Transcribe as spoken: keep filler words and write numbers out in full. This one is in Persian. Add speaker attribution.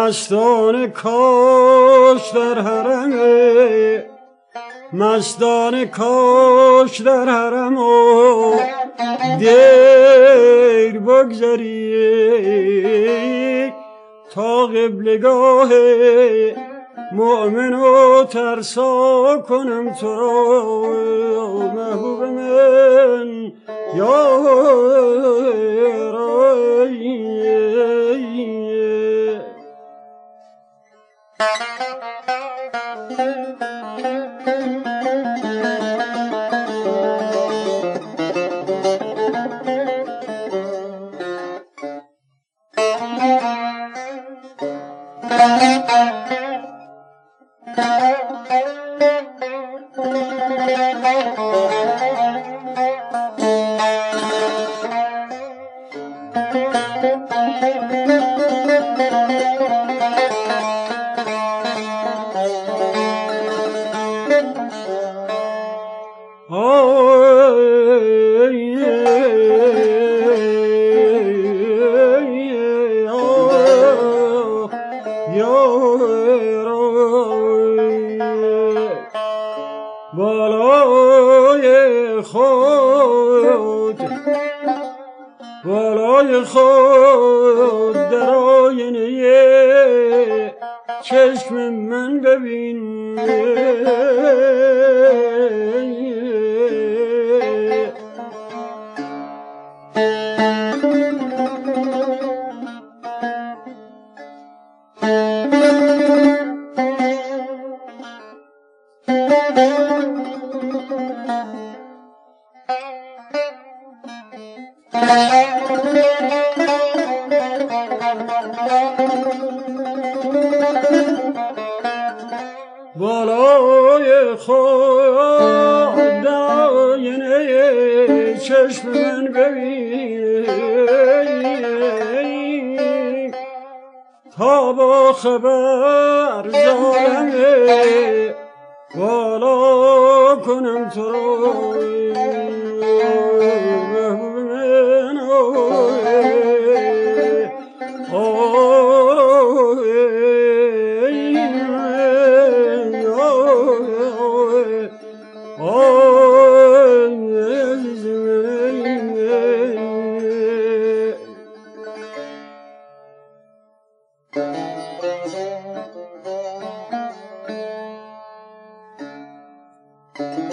Speaker 1: مستان کاش در حرم، مستان کاش در حرم و دیر بگذری تا قبلگاه مؤمن و ترسا کنم تو را محبوب من یا رای. بالای خود بالای خود در آینه چشم من ببین، بالای خود در آینه چشم من ببین تا با خبر ظالمه بالا کنم تو را محبوب من.
Speaker 2: Thank you.